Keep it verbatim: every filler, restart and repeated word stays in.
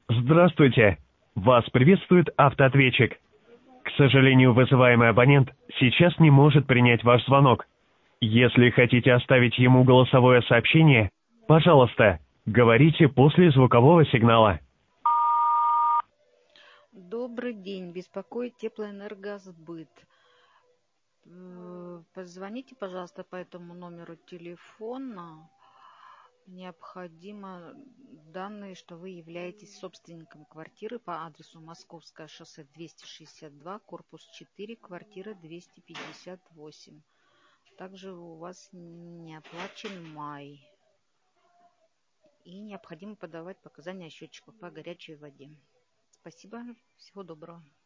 Здравствуйте! Вас приветствует автоответчик. К сожалению, вызываемый абонент сейчас не может принять ваш звонок. Если хотите оставить ему голосовое сообщение, пожалуйста, говорите после звукового сигнала. Добрый день, беспокоит Теплоэнергосбыт. Э, Позвоните, пожалуйста, по этому номеру телефона. Необходимо данные, что вы являетесь собственником квартиры по адресу Московское шоссе двести шестьдесят два, корпус четыре, квартира двести пятьдесят восемь. Также у вас не оплачен май. И необходимо подавать показания счетчиков по горячей воде. Спасибо, всего доброго.